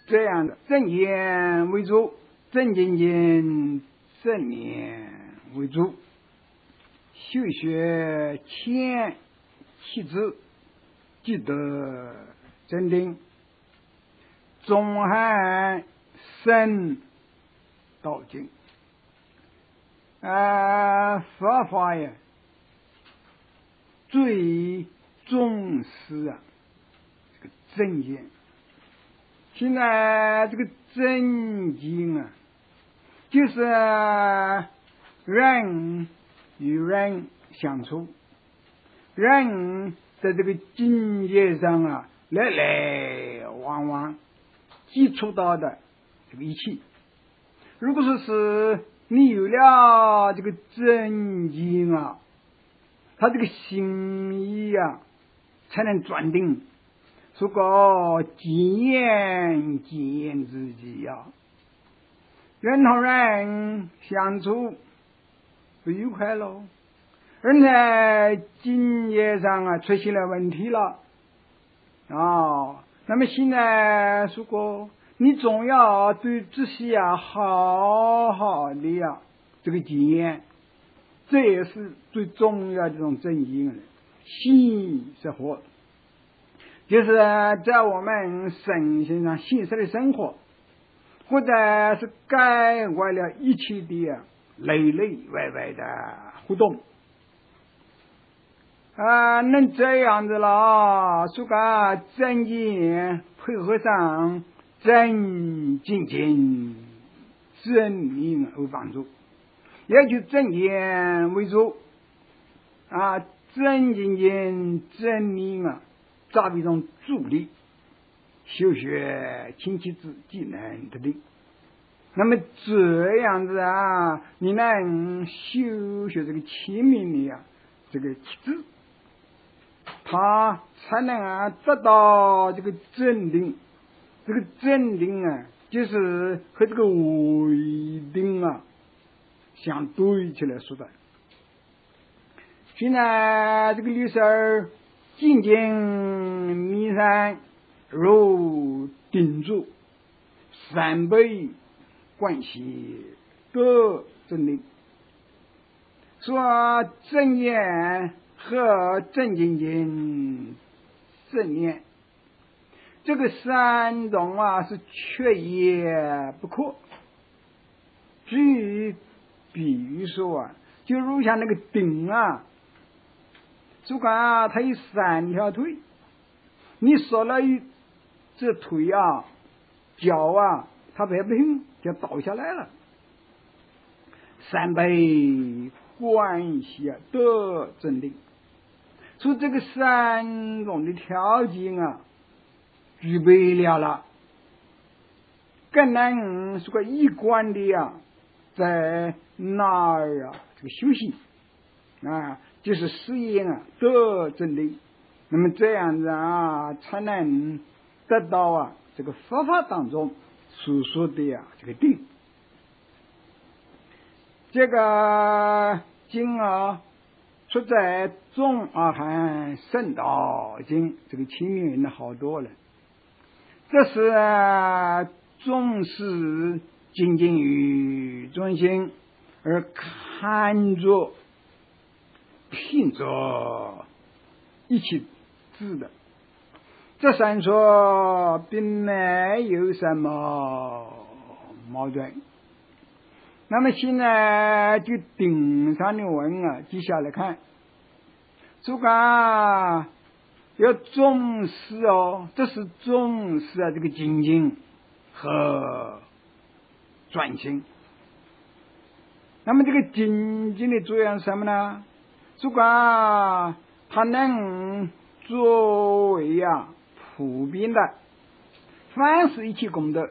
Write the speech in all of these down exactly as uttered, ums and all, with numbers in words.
这样的正言为主，正精进正念为主，修学谦气质，积德真定，中汉深道经。啊，佛法呀，最重视啊这个正言。现在这个正经啊，就是人与人相处，人在这个境界上啊来来往往接触到的这个一切。如果说是你有了这个正经啊，他这个心意啊才能转定。说个经验经验自己呀，人同人相处不愉快喽，人在经验上啊出现了问题了啊、哦。那么现在说过，你总要对这些啊好好的呀这个经验，这也是最重要的这种正经的心是活。就是在我们身心上现实的生活，或者是改外了一切的内内外外的互动啊，能这样子了，说个正经配合上正精进正念为帮助，也就正念为主啊，正精进正念啊作为一种助力，修学清气质技能的力。那么这样子啊，你能修学这个清明的呀这个气质，他才能啊得到这个正定。这个正定啊，就是和这个为定啊相对起来说的。现在这个律师儿精进弥散如定住，三倍关系得正定。说正言和正精进正念，这个三种啊是缺一不可。至于比如说啊，就如像那个定啊，主管啊，他有三条腿，你说了一这腿啊脚啊，他别不行就倒下来了。三倍关系啊得正定，所以这个三种的条件啊具备了了，更能说个一贯的呀、啊，在那儿啊这个休息啊，就是实验啊得正定。那么这样子啊，才能得到啊这个佛法当中所说的呀、啊、这个定。这个经啊出在中阿含圣道经，这个清明人的好多了。这是、啊、重视精进于中心，而看作拼着一起治的。这三说并没有什么矛盾。那么现在就顶上的文啊，接下来看，主管要重视哦，这是重视啊这个精进和专心。那么这个精进的作用是什么呢？主管它能作为啊普遍的，凡是一切功德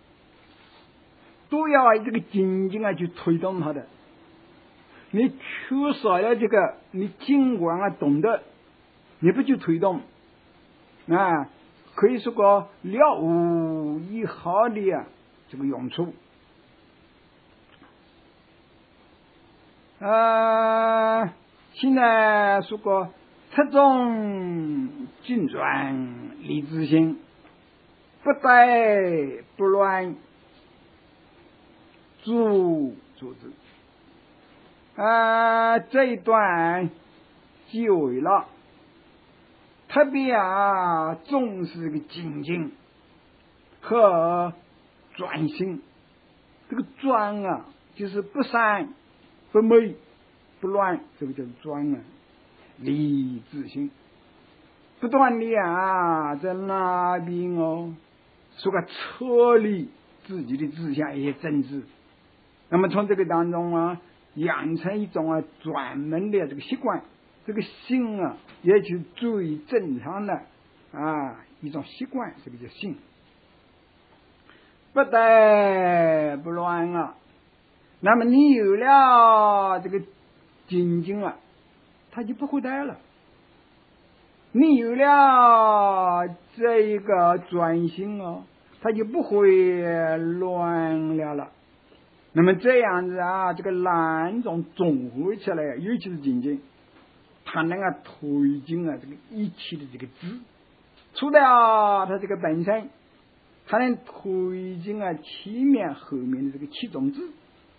都要这个精进啊去推动它的。你缺少了这个，你尽管啊懂得，你不去推动啊，可以说个了无一毫的啊这个用处。呃，现在说过侧重精转理智性， 不怠不乱，足足之。啊，这一段结尾了，特别啊重视这个精进和专心。这个专啊，就是不散不昧不乱，这个叫专啊，立自性，不断的啊在那边哦，说个撤离自己的志向一些政治，那么从这个当中啊，养成一种啊专门的这个习惯，这个心啊也就最正常的啊一种习惯，这个叫心，不怠不乱啊。那么你有了这个精进啊，他就不会怠了。你有了这一个专心哦，他就不会乱了了。那么这样子啊，这个两种综合起来，尤其是精进，它能够推进啊这个一切的这个知，除了它这个本身，它能推进啊前面后面的这个七种知。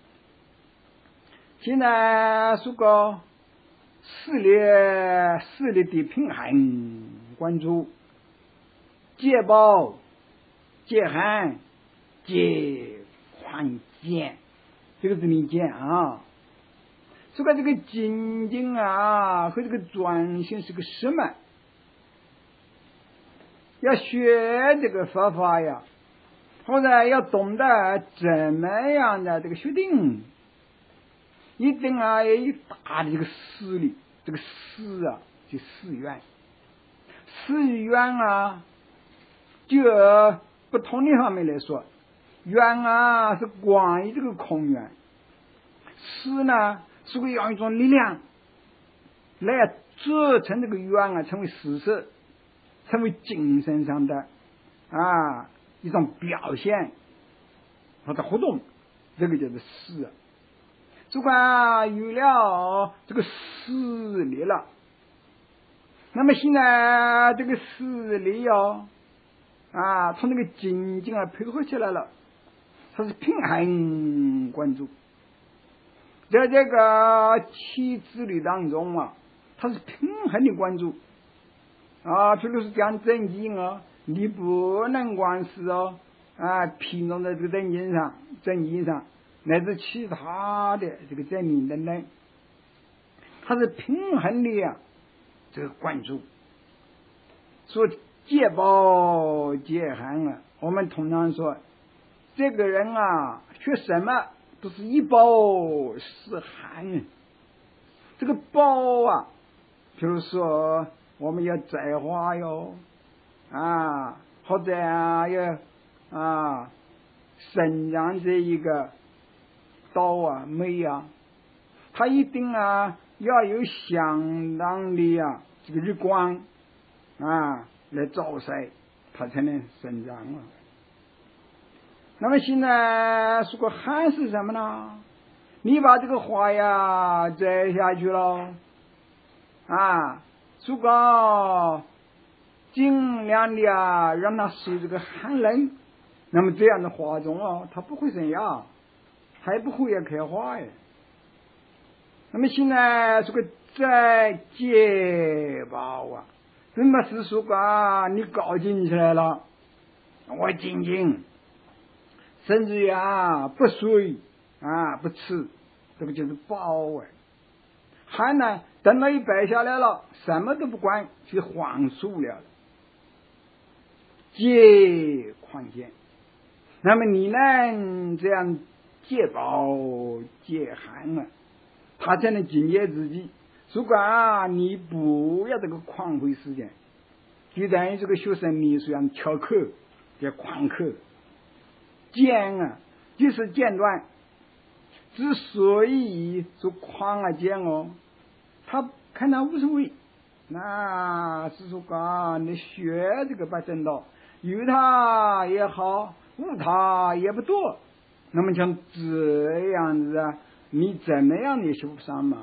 现在说个视力视力的平衡关注，戒暴戒寒戒宽简，这个是你讲啊。说个这个精进啊和这个专心是个什么？要学这个佛法呀，或者要懂得怎么样的这个决定，一定啊要有大的这个思力，这个思啊就思愿，思与愿啊，就不同的方面来说，愿啊是关于这个空愿，思呢是会用一种力量来做成这个愿啊成为事实，成为精神上的啊一种表现或者活动，这个就是思啊。如果有了这个思力了，那么现在这个思力哦啊从这个精进啊配合起来了，它是平衡关注，在这个七智力当中啊，它是平衡的关注啊。譬如是讲正经啊，你不能光是哦啊拼弄在这个正经上正经上，乃至其他的这个证明等等，它是平衡的呀这个关注。说戒暴戒寒啊，我们通常说这个人啊学什么都是一暴是寒。这个暴啊，比如说我们要栽花哟啊，或者啊要啊生长这一个刀啊梅啊，它一定啊要有相当的啊这个日光啊来照晒，它才能生长啊。那么现在说个寒是什么呢？你把这个花呀摘下去了啊，如果尽量的啊让它受这个寒冷，那么这样的花种哦它不会生芽，它也不会也开花呀。那么现在这个再戒暴啊，什么是说啊你搞进起来了，我精进，甚至于啊不睡啊不吃，这个就是暴啊。还呢等到一摆下来了，什么都不管，就黄素了，戒宽简。那么你呢这样戒暴戒寒啊，他才能警戒自己。如果啊你不要这个旷会时间，就等于这个学生秘书样翘课叫旷课。间啊就是间断，之所以说旷啊间哦，他看他无所谓，那是说啊你学这个把正道有他也好，无他也不多，那么像这样子啊，你怎么样也修不上嘛。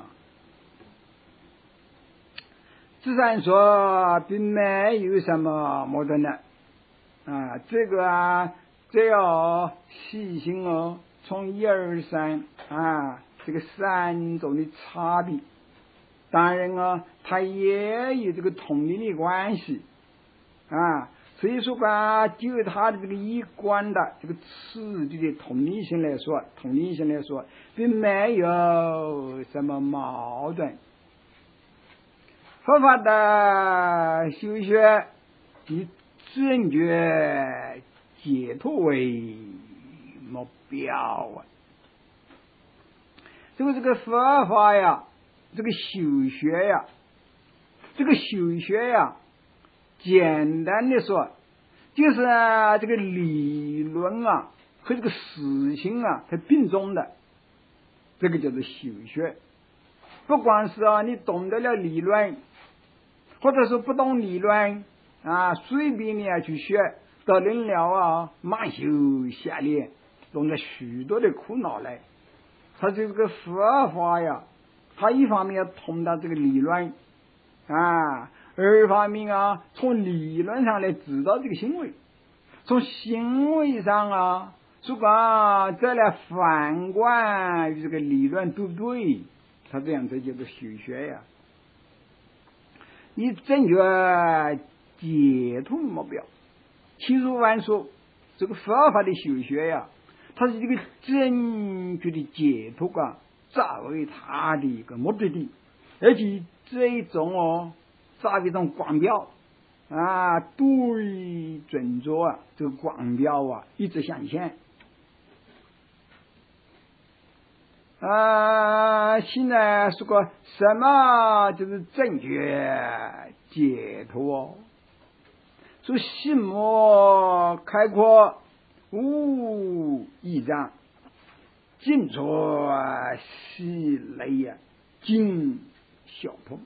自然说并没有什么矛盾的啊，这个啊，这要细心哦，从一而三啊，这个三种的差别，当然啊，它也有这个同理的关系啊。所以说啊，就它的这个一贯的这个词句的同理性来说，同理性来说，并没有什么矛盾。佛法的修学以正觉解脱为目标啊。这个这个佛法呀，这个修学呀，这个修学呀，简单的说，就是啊，这个理论啊和这个实行啊，它并重的，这个叫做修学。不光是啊，你懂得了理论，或者是不懂理论啊，随便你啊去学，得论了啊，慢修下练，弄了许多的苦恼来。它这个佛法呀，它一方面要通达这个理论啊，二方面啊，从理论上来指导这个行为，从行为上啊，如果啊再来反观这个理论对不对，它这样这叫做修学呀。以正觉解脱目标，其如万说，这个佛法的修学呀，它是这个正确的解脱啊，作为它的一个目的地，而且这种哦，作为一种光标啊，对准着啊这个光标啊，一直向前。啊，现在说个什么就是正觉解脱？说心目开阔，无异障，尽出细类呀，尽小通。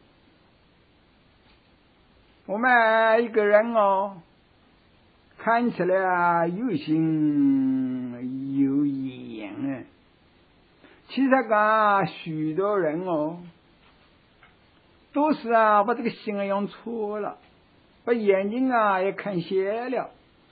我们一个人哦，看起来啊有心有眼啊。其实啊，许多人哦，都是啊把这个心啊用错了，把眼睛啊也看斜了，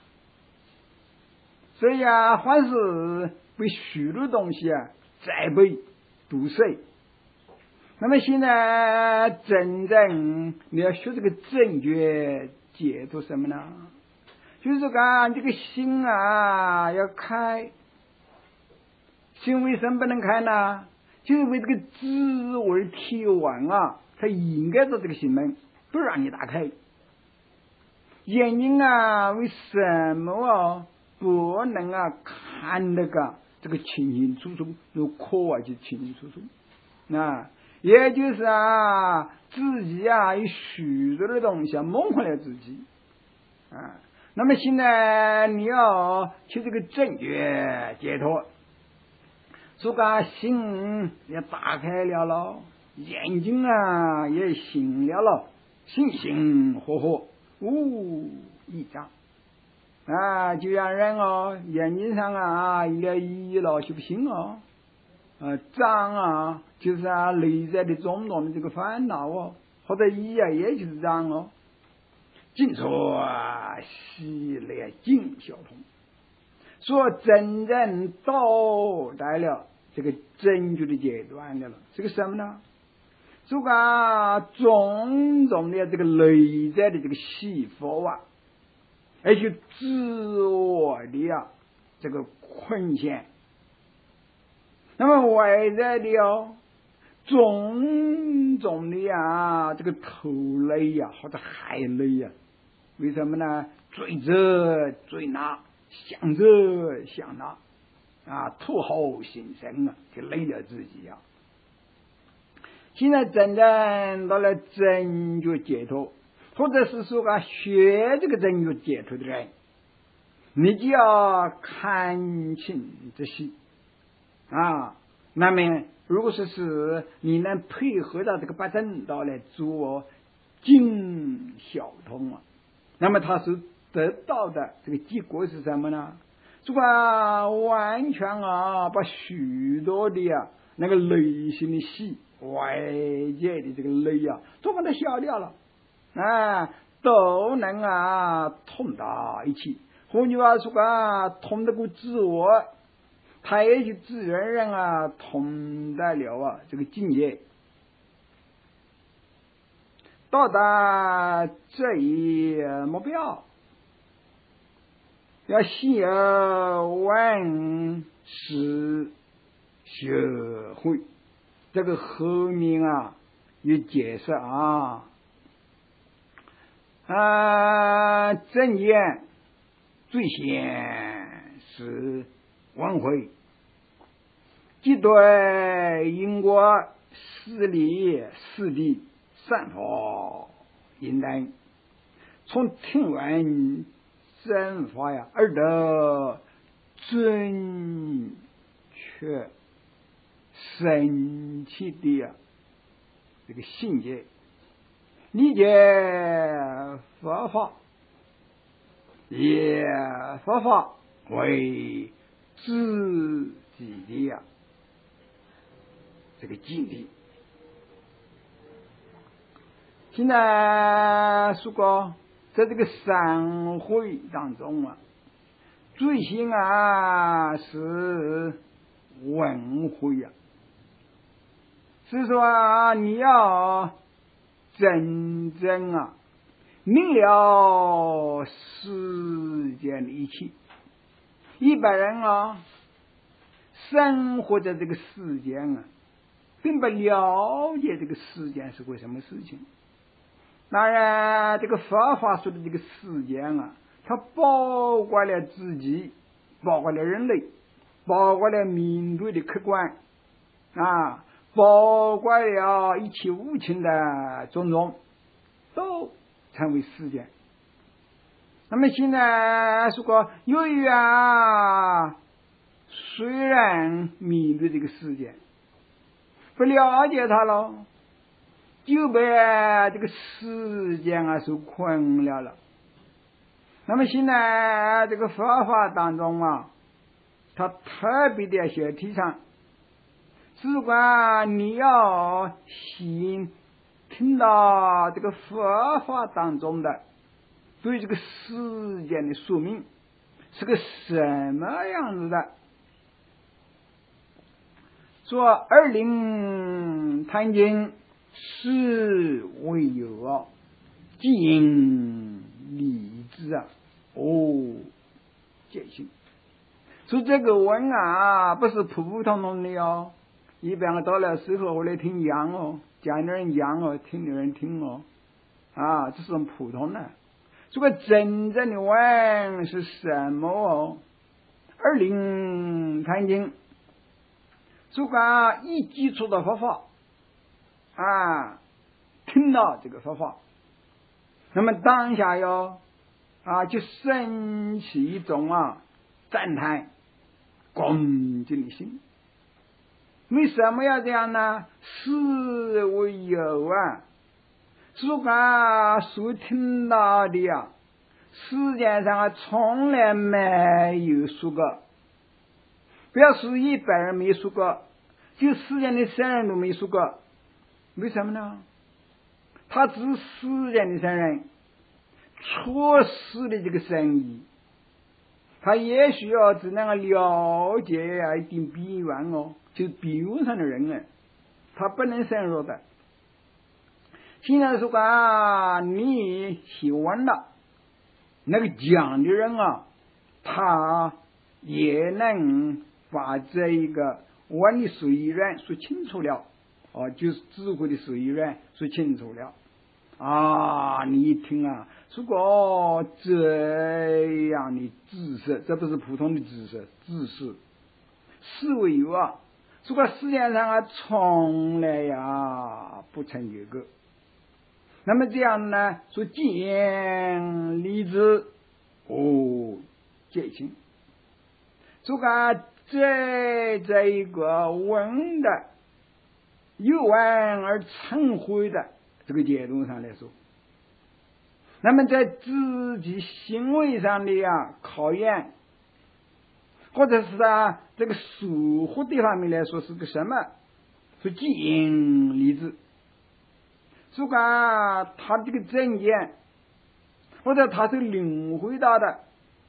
所以啊，凡是被许多东西啊栽培堵塞。那么现在真正你要学这个正觉解脱什么呢？就是讲这个心啊要开。心为什么不能开呢？就是为这个智慧体完啊，它应该的这个心门不让你打开。眼睛啊，为什么啊不能啊看那个这个清清楚楚，有可啊就清清楚楚啊？也就是啊，自己啊有许多的东西啊蒙回了自己啊。那么现在你要去这个正觉解脱。这个心也打开了咯，眼睛啊也醒了咯，心心活活，无异障啊！就让人哦，眼睛上啊有了疑了就不行哦，啊障啊就是啊内在的种种的这个烦恼哦，或者疑啊也就是障哦，尽说啊细来尽小通，说真正到达了这个正确的阶段的了，这个什么呢？这个种种的这个内在的这个喜福啊，而且自我的啊这个困陷，那么外在的哦，种种的啊这个头累呀、啊、或者海累呀、啊，为什么呢？追着追那，想着想那。啊，吐后心生啊，就累了自己啊。现在真正到了正觉解脱，或者是说啊，学这个正觉解脱的人，你就要看清这些啊。那么，如果说是你能配合到这个八正道来做尽小通啊，那么他是得到的这个结果是什么呢？这个完全啊，把许多的啊那个内心的喜、外界的这个累啊，都把它消掉了，啊，都能啊通到一起， 换句话说啊，通得过自我，他也就自然而然啊通得了啊这个境界，到达这一目标，要先要万事学会。这个后面啊有解释啊啊，正言最先是文会，即对因果事理事地善法应等，从听闻正法呀而得准确神奇的呀这个境界，理解佛法，以佛法为自己的呀这个境地。现在说过，在这个三会当中啊，最先啊是文会啊，是说啊你要真正啊明了世间的一切。一般人啊生活在这个世间啊，并不了解这个世间是个什么事情。当然这个佛法说的这个世间啊，它包括了自己，包括了人类，包括了面对的客观啊，包括了一切无情的种种，都成为世间。那么现在说过，由于啊虽然面对这个世界不了解它了，就被这个世间啊所困了了。那么现在这个佛法当中啊，它特别的写提倡，只管你要先听到这个佛法当中的对这个世间的说明是个什么样子的。说二零坛经是为有啊，即因理智啊，哦，解性。说这个文啊，不是普普通通的哦，一般到了时候我来听讲哦，讲的人讲哦，听的人听哦，啊，这是很普通的。这个真正的文是什么哦？二零坛经，这个一基础的佛法啊，听到这个佛法，那么当下哟啊，就升起一种啊赞叹恭敬的心。为什么要这样呢？是为有啊，这个所听到的呀，世界上啊从来没有说过，不要说一百人没说过，就世间的圣人都没说过。为什么呢？他只是世间的圣人错失了这个深意，他也许要只能了解啊一点边缘哦，就是表上的人啊，他不能深入的。现在说啊，你喜欢了那个讲的人啊，他也能把这一个文的水源说清楚了哦，就是智慧的水源说清楚了啊！你一听啊，如果这样的知识，这不是普通的知识，知识是为有啊，如果世界上啊从来呀不曾有过。那么这样呢，说见理智哦解清，这个在这一个文的有完而成慧的这个解读上来说，那么在自己行为上的呀考验，或者是啊这个疏忽的方面来说是个什么？是见理智。如果他这个正见，或者他是领会到的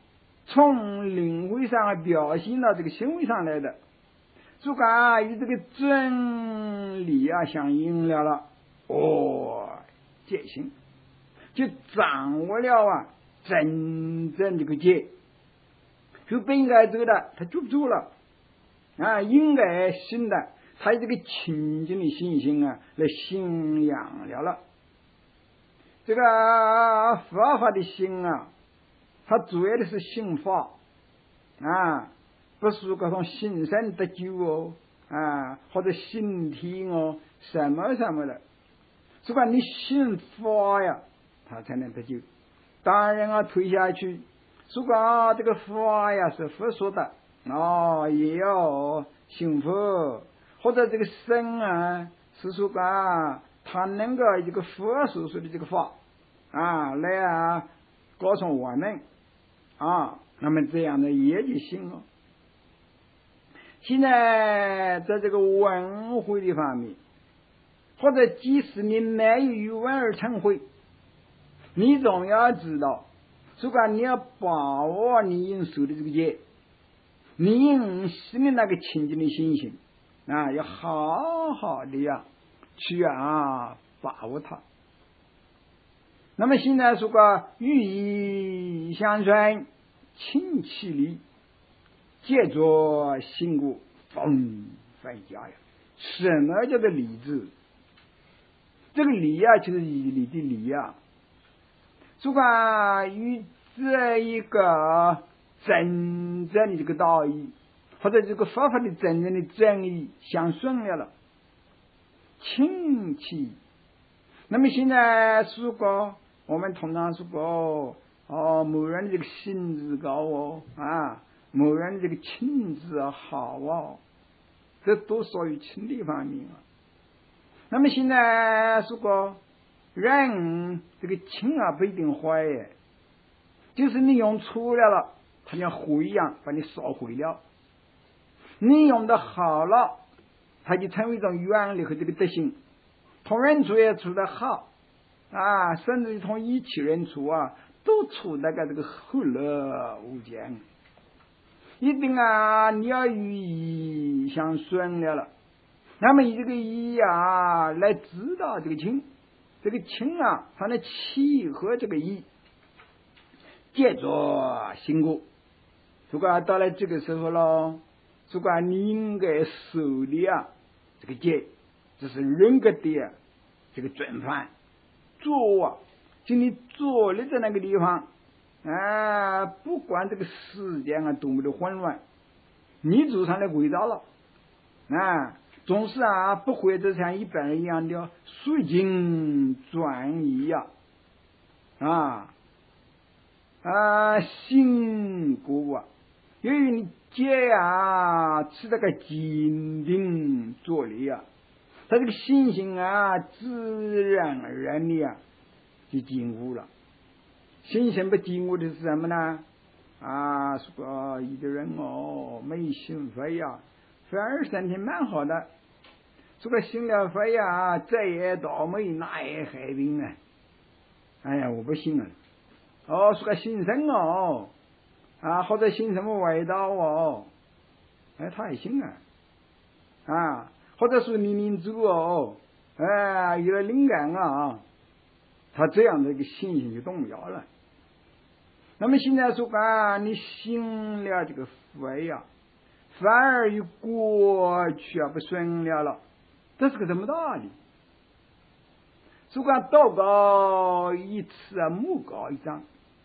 从灵会上啊表现到这个行为上来的。如果啊与这个真理啊相应了了，哦，戒心就掌握了啊真正这个戒，就不应该做的他做不住了啊，应该信的他这个清净的信心啊来信仰了了。这个佛法的心啊，它主要的是信法啊，不是各种信神得救哦啊，或者信天哦什么什么的。如果你信法呀，他才能得救。当然啊，推下去，如果这个法呀是佛说的哦，也要信佛，或者这个神啊是说啊，他能够这个佛所说的这个法啊来啊告诉我们啊，那么这样的也就行了。现在在这个文会的方面，或者即使你没有与文而成会，你总要知道，如果你要把握你应受的这个戒，你应心的那个清净的心性啊，要好好的呀去啊把握它。那么现在说个欲以相顺，亲其理，借着信故，风范家呀。什么叫做理智？这个理啊，就是以理的理呀。如果与这一个真正的这个道义，或者这个佛法的真正的真理相顺了了，亲其。那么现在如果我们通常说过哦，某人的这个心智高哦啊，某人的这个情智好哦，这都属于情理方面啊。那么现在说过人这个情啊不一定坏耶，就是你用错了了，它像火一样把你烧毁了；你用的好了，它就成为一种原理和这个德行。同人处也处得好啊，甚至于同一起人处啊，都处那个这个和乐无间。一定啊，你要与义相顺了了，那么以这个义啊来指导这个情，这个情啊，它能契合这个义，借着信故。如果到了这个时候了，如果你应该受的啊这个戒，这是人格的啊这个准范做啊，就你坐立在那个地方啊，不管这个时间啊多么的混乱，你走上来轨道了啊，总是啊不会就像一般人一样的随境转移呀啊啊辛苦啊，由于你戒啊是这个坚定做力啊，他这个信心啊自然而然的啊就坚固了。信心不坚固的是什么呢？啊，说一个人哦没信佛呀，反而身体蛮好的。这个信了佛呀，再也倒霉，那也害病啊！哎呀，我不信了。哦，说个信神哦，啊，或者信什么外道哦，哎，他也信啊，啊，或者是冥冥之哦，哎，有了灵感啊，他这样的一个信心就动摇了。那么现在说啊，你信了这个佛呀，反而与过去啊不顺了了，这是个什么道理？如果道高一尺啊，魔高一丈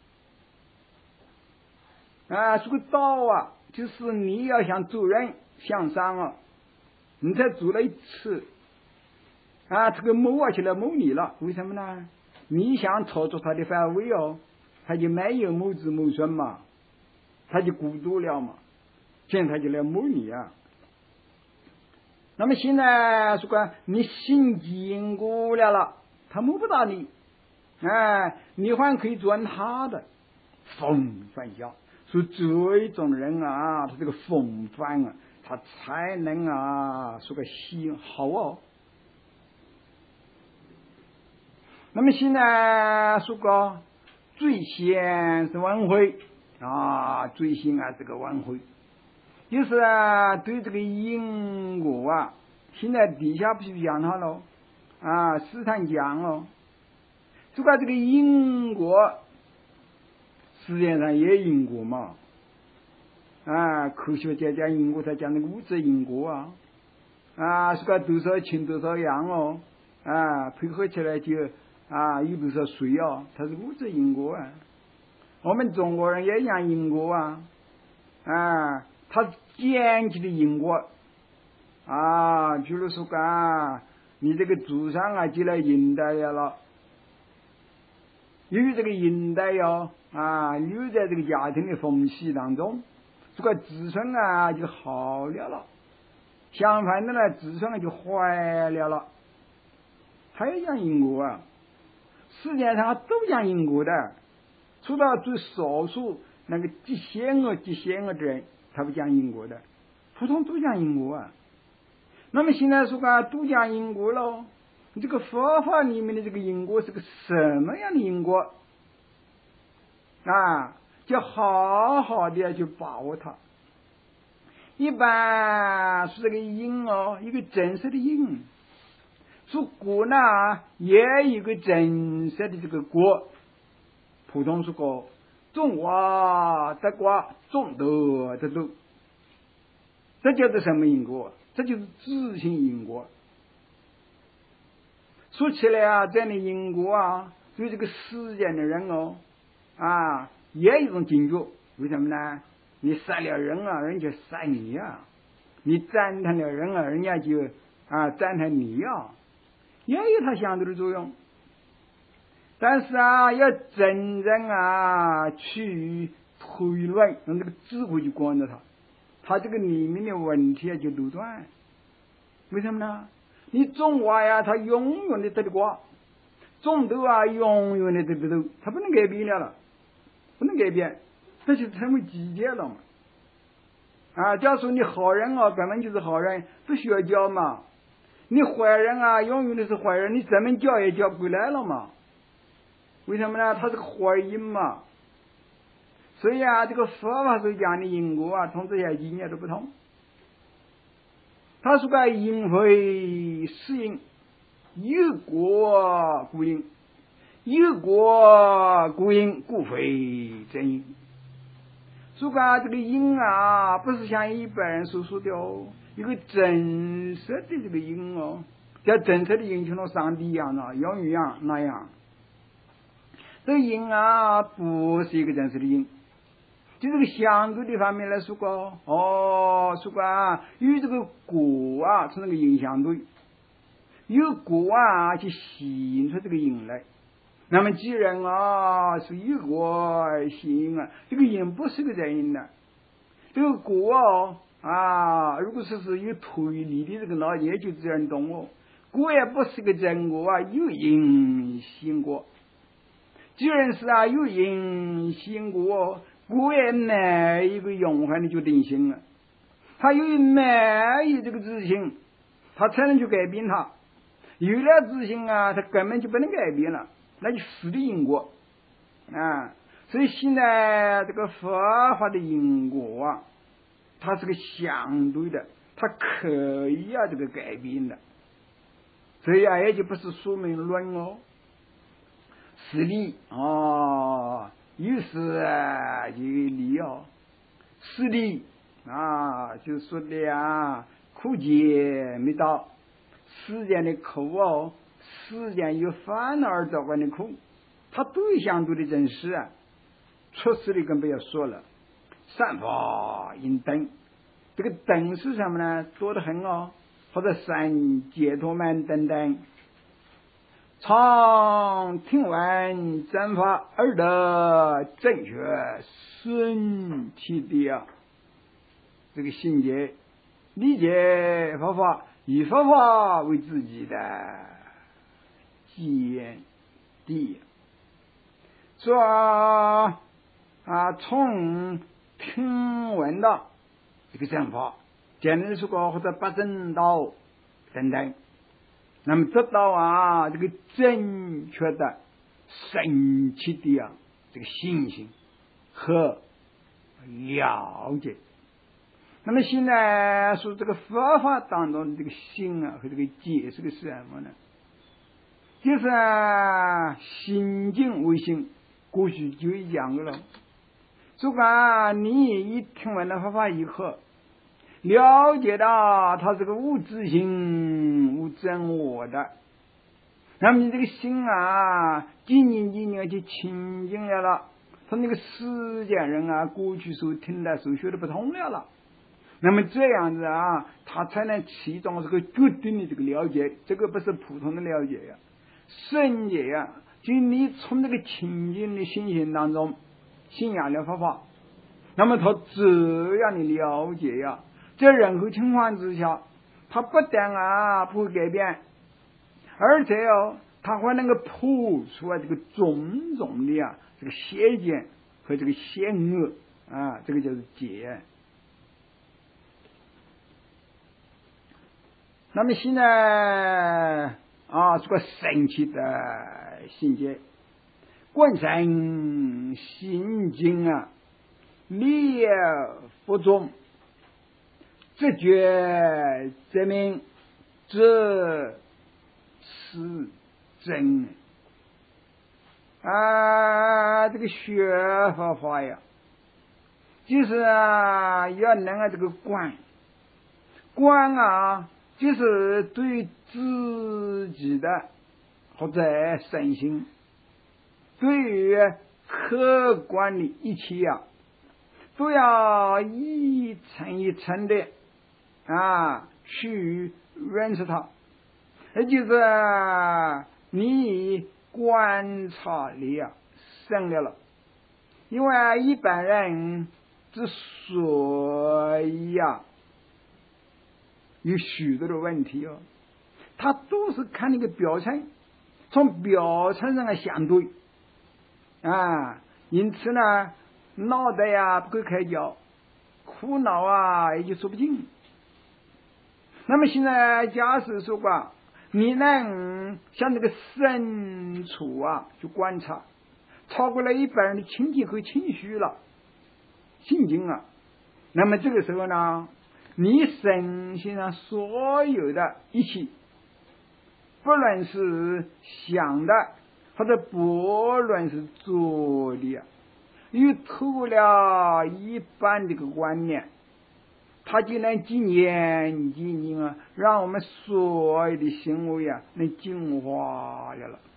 啊，这个道啊，就是你要想做人向上啊，你才做了一次啊，这个魔啊起来谋你了，为什么呢？你想超出他的范围哦，他就没有谋子谋孙嘛，他就孤独了嘛，现在他就来谋你啊。那么现在说个你心坚固了了，他谋不到你，哎，你还可以钻他的风范下。所以这种人啊，他这个风范啊，他才能啊说个心好哦。那么现在说个最先是文会啊，追星啊，这个晚会，就是啊，对这个因果啊，现在地下不是讲它了啊，市场讲哦，就把这个因果，实际上也因果嘛，啊，科学家讲因果，他讲那个物质因果啊，啊，是个多少氢多少氧哦，啊，配合起来就啊有多少水哦，它是物质因果啊。我们中国人也讲因果啊，啊，他简洁的因果啊，比如说啊，你这个祖上啊积了阴德了，由于这个阴德哟啊，留在这个家庭的风气当中，这个子孙啊就好了了，相反的呢，子孙就坏了了。他也讲因果啊，世界上都讲因果的。除了最少数那个极限恶极限恶的人，他不讲因果的，普通都讲因果啊。那么现在说啊，都讲因果喽。这个佛法里面的这个因果是个什么样的因果啊？就好好的去把握它。一般是这个因哦，一个真实的因，说果呢也有一个真实的这个果。普通说过，种瓜得瓜，种豆得豆，这叫做什么因果？这就是自性因果。说起来啊，这样的因果啊，对这个世间的人哦，啊，也有一种警觉。为什么呢？你杀了人啊，人家杀你啊；你赞叹了人啊，人家就啊赞叹你啊，也有它相对的作用。但是啊，要真正啊去推论，用这个智慧去观察它，它这个里面的问题啊就路断。为什么呢？你种瓜呀，它永远的得的瓜；种豆啊，永远的得的豆，它不能改变了了，不能改变，这就成为季节了嘛。啊，假如说你好人啊，根本就是好人，不需要教嘛；你坏人啊，永远的是坏人，你怎么教也教不回来了嘛。为什么呢？它是个坏因嘛。所以啊，这个佛法所讲的因果啊，同这些经验都不同。他说个因非是因，有果故因，有果故因，故非真因。说个这个因啊，不是像一般人所说的哦，一个真实的这个因哦，叫真实的因，就像上帝一样的，永远一样那样。这个因啊，不是一个真实的因，就这个相对的方面来说过，哦，说过啊，与这个果啊是那个因相对，有果啊去吸引出这个因来。那么既然啊是有果吸引啊，这个因不是个真因的，这个果哦啊，如果说是有推理的这个脑筋，就自然懂哦。果也不是个真果啊，有因吸引果。既然是啊有因吸引果，果也没一个永恒的决定性了。他由于没有这个自信，他才能去改变它。有了自信啊，他根本就不能改变了，那就死的因果啊。所以现在这个佛法的因果啊，它是个相对的，它可以啊这个改变的。所以啊，也就不是说明论哦。是理哦，有时啊就有理哦。是理啊，就说的啊，苦节没到，世间的苦哦，世间有烦恼而造成的苦，它对相对的真实啊，出世的更不要说了。善法应灯，这个灯是什么呢？多得很哦，或者三解脱门等等。常听闻正法而得正确顺其的啊，这个心结理解佛法，以佛法为自己的见地。说啊，从听闻到这个正法，简单的说过，或者八正道等等。那么得到啊这个正确的神奇的啊这个信心和了解。那么现在说这个佛法当中的这个心啊和这个解是个什么呢？就是啊心境为心，过去就讲过了。如果你一听完了佛法以后，了解到它是个无自性、无真我的，那么你这个心啊，渐渐渐渐就清净了了。他那个世间人啊，过去所听的、所学的不同了了。那么这样子啊，他才能起到这个决定的这个了解，这个不是普通的了解呀、啊，圣解呀、啊，就你从这个清净的心性当中信仰了佛法，那么他这样的了解呀、啊，在任何情况之下，他不但啊不会改变，而且哦，他还能够破除啊这个种种的啊这个邪见和这个险恶啊，这个就是解。那么现在啊，这个神奇的境界，观身心经啊，列服中，直觉证明这是真啊！这个学佛法呀，就是啊，要能啊这个观观啊。就是对自己的或者身心，对于客观的一切啊，都要一层一层的啊去认识它。也就是你观察力啊深了了，因为一般人之所以啊有许多的问题哦，他都是看那个表层，从表层上来相对啊，因此呢，脑袋呀不会开窍，苦恼啊也就说不尽。那么现在假使说吧，你能向这个深处啊去观察，超过了一般人的情节和情绪了，心境啊，那么这个时候呢，你身心上所有的一切，不论是想的或者不论是做的，又透了一般这个观念，它就能几年几年啊，让我们所有的行为啊能净化了了，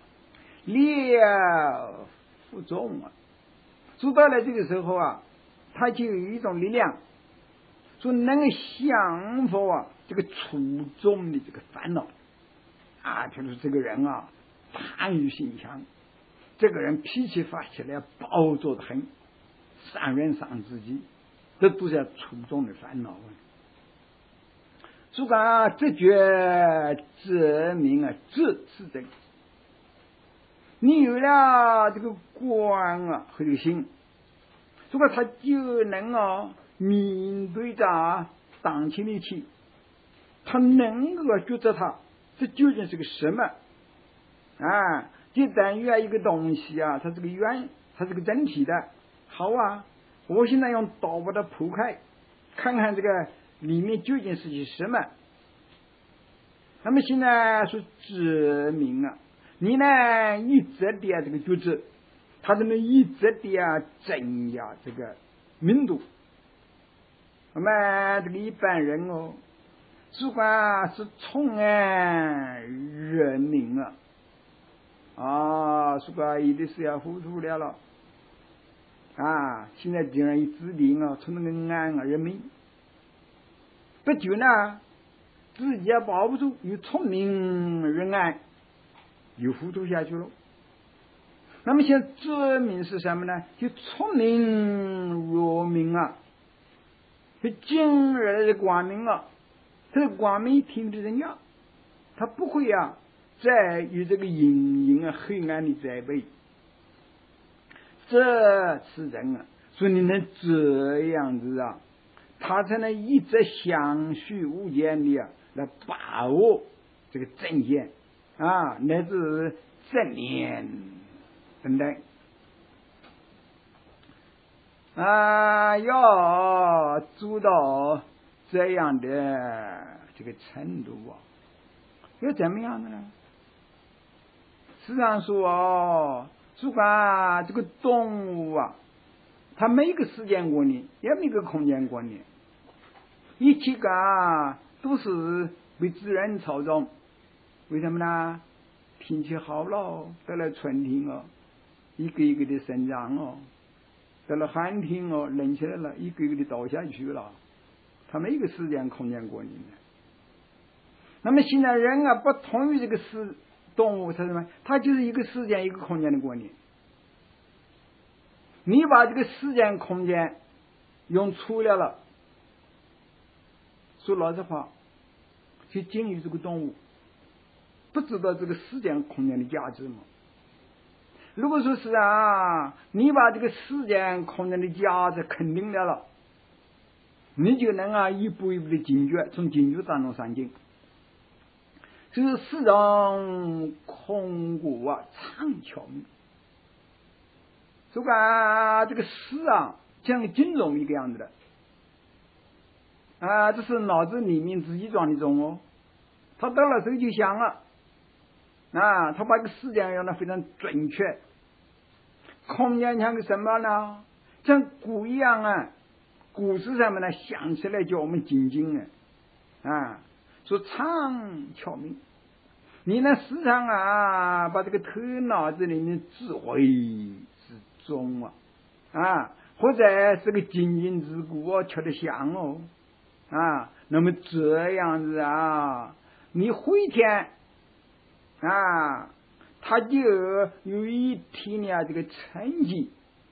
了服众啊，做到了这个时候啊，它就有一种力量。说能够降服啊这个初中的这个烦恼啊，就是这个人啊贪欲心强，这个人脾气发起来暴躁的很，伤人伤自己，这都是初中的烦恼。所以啊，直觉证明啊，这是真。你有了这个观啊和这个心，如果他就能啊面对着当前的一切，他能够觉得他这究竟是个什么啊？就等于啊一个东西啊，它是个圆，它是个整体的。好啊，我现在用刀把它剖开，看看这个里面究竟是些什么。那么现在说指明啊，你呢一直的啊这个觉知，它能一直的啊增加这个明度。我们这个一般人哦，如果是从安人民啊，啊，如果有的是要糊涂了了，啊，现在竟然一指定啊，从那个安啊人民，不久呢，自己也保不住，又聪明人安，又糊涂下去了。那么现在证明是什么呢？就聪明若明啊。这今日的光明啊，这个光明听着人家，他不会啊再与这个阴影啊黑暗的栽培，这是人啊，所以你能这样子啊，他才能一直相续无间的啊来把握这个正见啊，乃至正念等等。 啊，要做到这样的这个程度啊，要怎么样的呢？实际上说哦，如果这个动物啊，它每个时间观念，也每个空间观念，一切个都是被自然操纵。为什么呢？天气好了，到了春天哦，一个一个的生长哦；到了寒天哦，冷起来了，一个一个的倒下去了。它每一个时间空间观念的。那么现在人啊，不同于这个时动物，它什么？它就是一个时间一个空间的观念。你把这个时间空间用粗略了，说老实话，去境遇这个动物，不知道这个时间空间的价值吗？如果说是啊，你把这个时间空间的价值肯定了了，你就能啊一步一步的警觉，从警觉当中上进。就是世上空谷啊，常巧妙。说啊，这个诗啊，像金融一个样子的啊，这是脑子里面自己装的钟哦。他到了时候就响了啊，他把这个时间用的非常准确。空间像个什么呢？像鼓一样啊，鼓是什么呢？响起来叫我们静静啊啊，说常巧妙。你呢时常啊，把这个头脑子里面智慧之中啊啊，或者是个精进之鼓哦，敲得响哦啊，那么这样子啊，你回天啊，他就有一天呢这个成绩，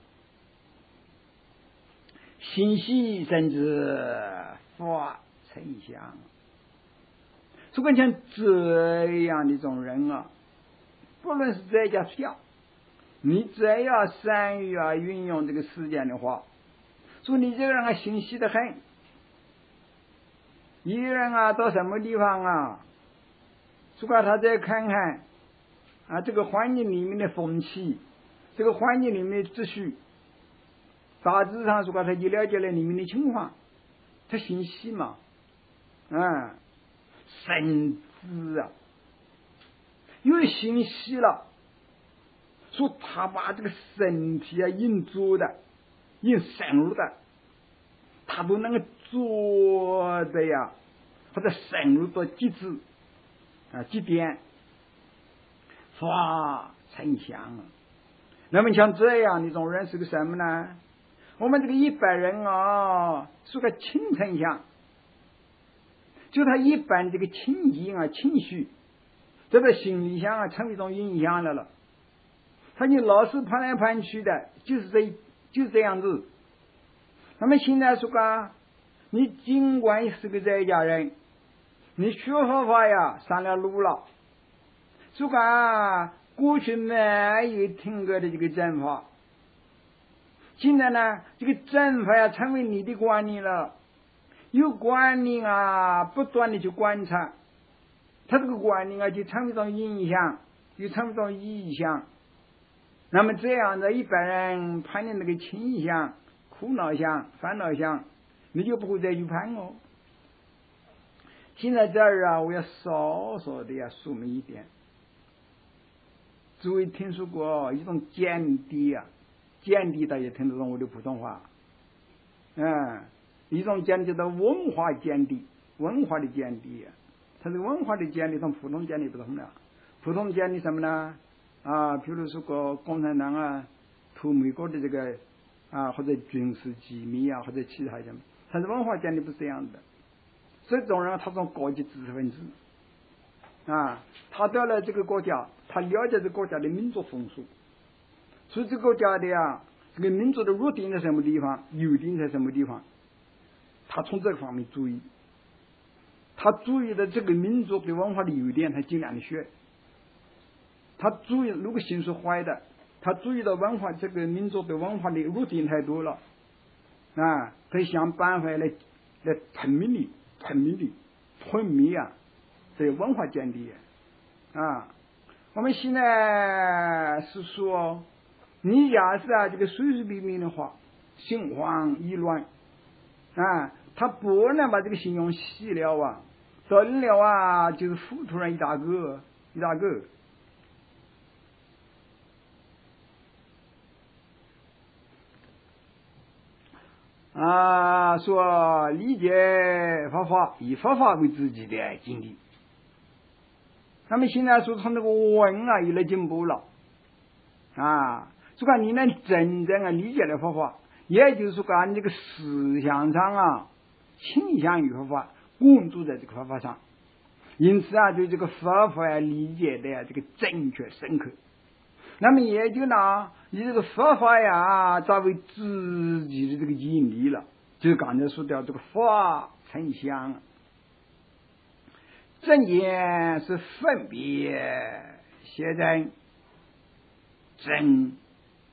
心系甚至发成相。就跟像这样的一种人啊，不论是在家睡觉，你只要善于啊运用这个时间的话，说你这个人啊心细得很。一个人啊到什么地方啊，如果他再看看啊这个环境里面的风气，这个环境里面的秩序，大致上如果他就了解了里面的情况，他心细嘛，啊。甚至啊，因为心细了，说他把这个身体啊运作的、运深入的，他都能够做的呀，或者深入到极致啊极点，发成相。那么像这样的一种人是个什么呢？我们这个一般人啊，是个轻成相。就他一般这个情境啊、情绪，这个心理上啊，成为一种影响了了。他你老是攀来攀去的，就是这就是这样子。那么现在说啊，你尽管是个在家人，你学佛法呀上了路了，说啊，过去没有听过的这个正法，现在呢，这个正法呀成为你的观念了。有观念啊，不断的去观察，他这个观念啊，就成为一种影响，就成为一种意象。那么这样的一般人攀的那个倾向、苦恼相、烦恼相，你就不会再去攀哦。现在这儿啊，我要稍稍的要说明一点。诸位听说过一种见地啊，见地大家听得懂我的普通话，嗯。一种见地叫做文化见地，文化的见地啊，它这个文化的见地同普通见地不同的。普通见地什么呢？啊，比如说个共产党啊，图美国的这个啊，或者军事机密啊，或者其他什么，但是文化见地不是这样的。这种人他是高级知识分子啊，他到了这个国家，他了解这个国家的民族风俗，所以这个国家的啊，这个民族的弱点在什么地方，优点在什么地方。他从这个方面注意，他注意的这个民族的文化的优点，他尽量的学。他注意，如果心是坏的，他注意到文化这个民族的文化的弱点太多了，啊，他想办法来来喷灭你，喷灭你，喷灭啊，这个文化见地啊。我们现在是说，你要是啊这个随随便便的话， 心慌意乱啊，他不能把这个心用细了啊，顿了啊，就是糊涂人一大个一大个。啊，说理解佛法，以佛法为自己的经历。那么现在说从这个文啊，也来进步了啊。就看你能真正啊理解了佛法，也就是说，按这个思想上啊，倾向于佛法，关注在这个佛法上，因此啊，对这个佛法啊理解的呀、啊、这个正确深刻。那么也就呢，你这个佛法呀，作为自己的这个经历了，就是刚才说的这个法成相，正言是分别写在真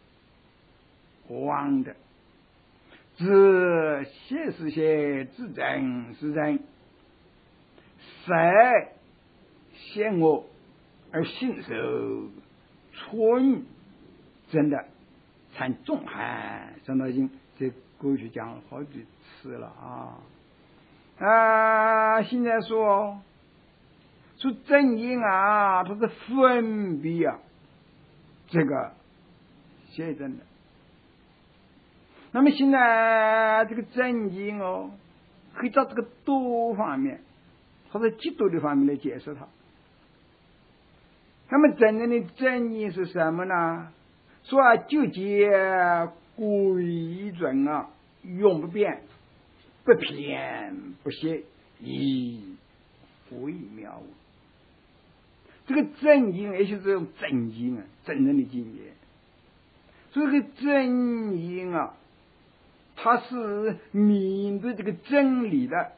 妄的，自写是写，自真是真，实现我而信受。纯真的参众汉生道经，这过去讲了好几次了啊啊！现在说说真因啊，它是分别啊，这个写真的。那么现在这个真因哦，可以找这个多方面或者极多的方面来解释它。那么真正的真因是什么呢？说啊，就结规准啊，永不变，不偏不邪，以微妙。这个真因也就是这种真因啊，真正的境界。所以这个真因啊，它是面对这个真理的。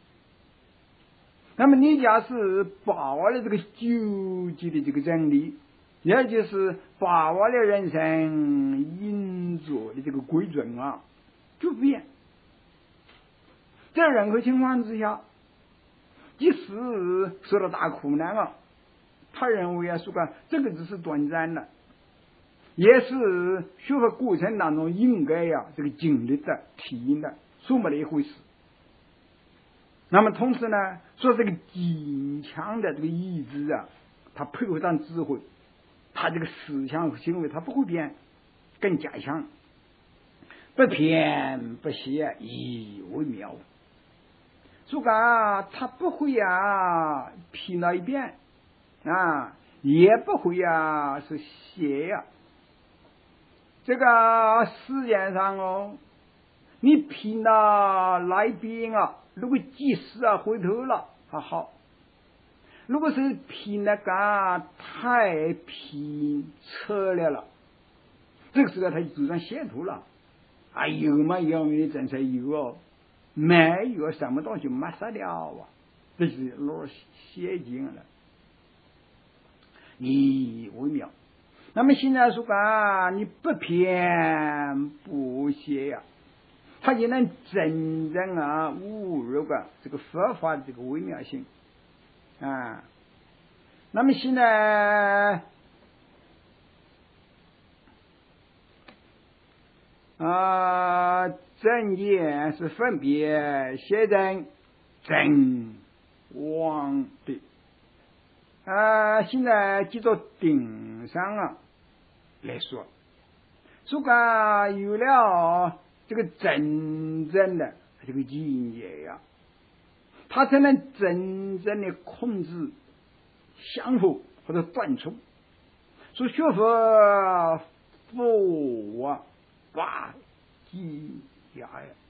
那么你假是把握了这个究极的这个真理，也就是把握了人生运作的这个规准啊，就不变。在任何情况之下，即使受到大苦难了，他认为啊，说个这个只是短暂的，也是学佛过程当中应该呀、啊、这个经历的体验的，说没了一回事。那么同时呢，说这个坚强的这个意志啊，它配合上智慧，它这个思想和行为它不会变，更加强，不偏不邪，以微妙。所以啊，它不会呀偏到一边啊，也不会呀是邪呀。这个世界上哦，你偏到那一边啊，如果及时啊回头了还好，如果是偏那个太偏侧了了，这个时候他就主张邪途了。啊有嘛有没真是有哦，没有什么东西没杀掉啊，这是老邪经了，你微妙。那么现在说啊，你不偏不邪呀、啊，他也能真正啊悟入个这个佛法的这个微妙性啊。那么现在啊，正言是分别写真真妄的啊。现在记着顶上啊来说，说个有了这个真正的这个境界呀，他才能真正的控制相互或者断除。说学佛佛啊把机呀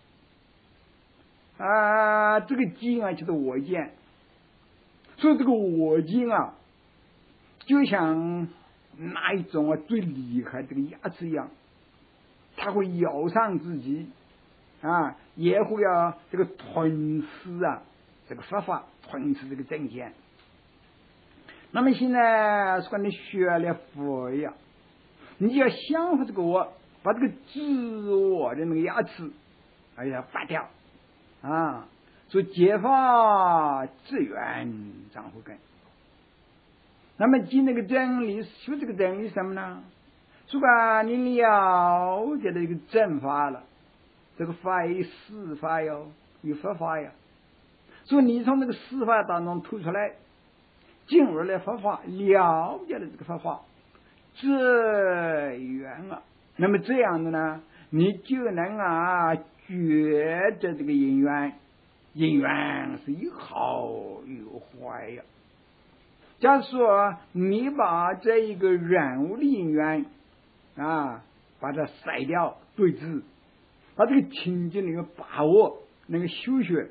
啊，这个机啊就是我见。所以这个我见啊，就像那一种啊最厉害这个牙齿一样，它会咬伤自己啊，也会啊这个吞噬啊这个佛法，吞噬这个正见。那么现在说你学了佛呀，你要想这个我把这个自我的那个牙齿哎呀拔掉啊，所以解放自愿长慧根。那么记那个真理，修这个真理什么呢？说吧，你了解的一个正法了， 这个法有实法哟，有佛法呀。所以你从这个实法当中吐出来，进入了佛法，了解了这个佛法，这缘啊，那么这样的呢，你就能啊觉得这个因缘，因缘是有好有坏呀。假如说你把这一个人物的因缘啊，把它筛掉对治，把这个情境能够把握，能够修学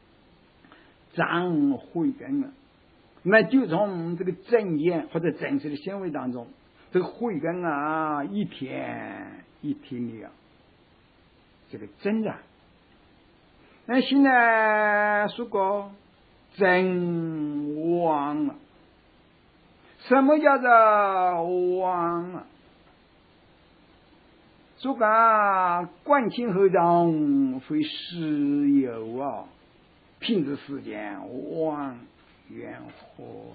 长慧根啊，那就从这个正见或者真实的行为当中，这个慧根啊一天一天的啊这个增长。那现在说过真妄啊，什么叫做妄啊？说个观清后藏非实有啊，品质世间妄缘惑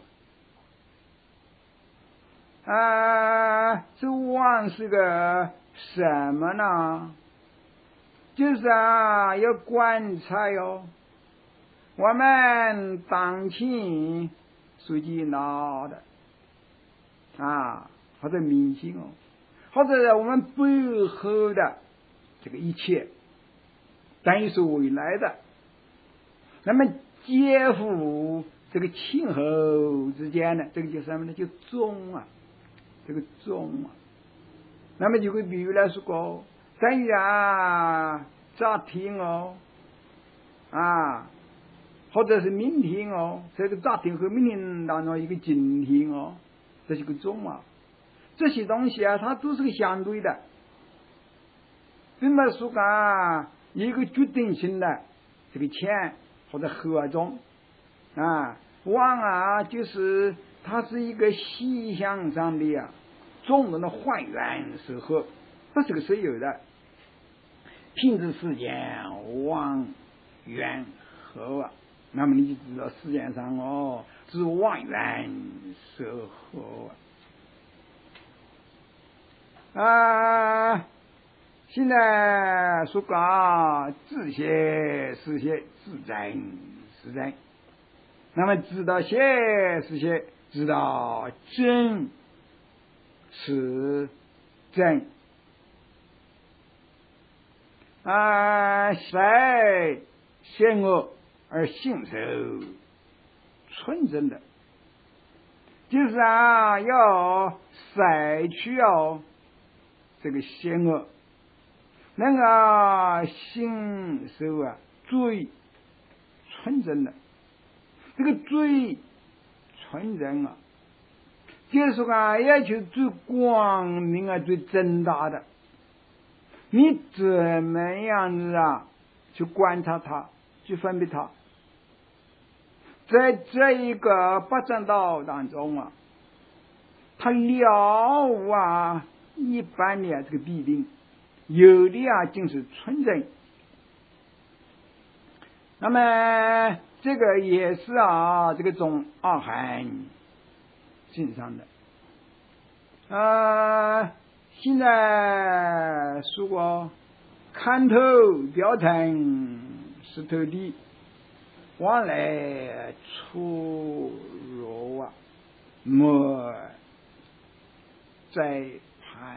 啊，这妄是个什么呢？就是啊，要观察哟，我们当前所见到的啊，或者明星哦，或者我们背后的这个一切，等于是未来的，那么结合这个前后之间的，这个叫什么呢？叫中啊，这个中啊。那么就会比如来说过，等于啊，昨天哦，啊，或者是明天哦，这个昨天和明天当中一个今天哦，这是个中啊。这些东西啊，它都是个相对的，并不是说啊一个决定性的这个前或者后啊中啊，妄啊就是它是一个细项上的啊众人的还原时候，这是个是有的。品质世间妄缘合啊，那么你就知道世界上哦是妄缘色合啊。啊现在说讲自写是写，自真是真，那么知道写是写，知道真是真啊，谁险恶而信守纯正的，就是啊要筛去哦这个险恶，那个信守啊最纯正的，这个最纯正啊，就是说啊要求最光明啊最正大的。你怎么样子啊去观察它，去分别它，在这一个八正道当中啊，它了啊一般的、啊、这个必定，有的啊就是纯正。那么这个也是啊这个种二含性上的啊。现在说过看透表层是透地，往来出入啊莫再谈。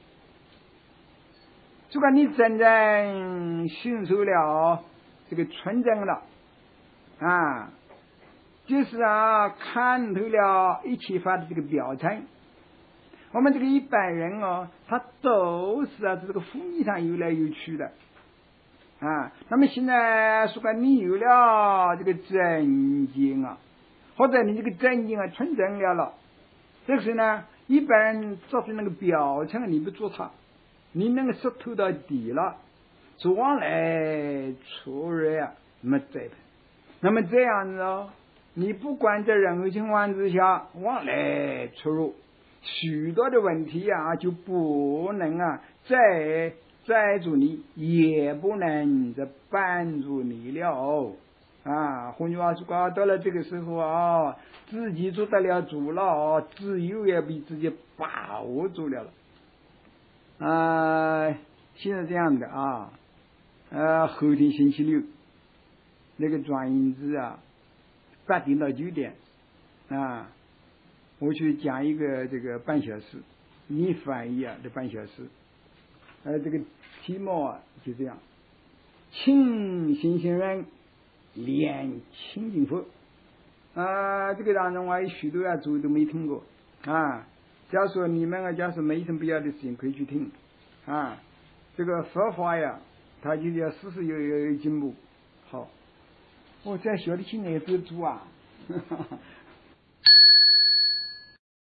如果你真正寻求了这个纯正了啊，就是啊看透了一切法的这个表层。我们这个一般人哦，他都是啊，这个福利上游来游去的啊。那么现在说你有了这个真经啊，或者你这个真经啊纯正了了，这个时候呢，一般人做出那个表层你不做它，你能够识透到底了，是往来出入啊没在的。那么这样子哦，你不管在任何情况之下往来出入。许多的问题啊就不能啊再载住你，也不能再帮助你了啊。换句话说，到了这个时候啊，自己做得了主了，自由也被自己把握住了啊。现在这样的啊， 呃，后天星期六，那个转运子啊，八点到九点啊，我去讲一个这个半小时，你翻译啊的半小时，呃，这个题目啊就这样，请新鲜人练清净佛啊，这个当中我有许多啊主都没听过啊。假如说你们啊，假如说没什么必要的事情可以去听啊，这个佛法呀，它就是要时时有有有进步。好，我在学的现在也不足啊，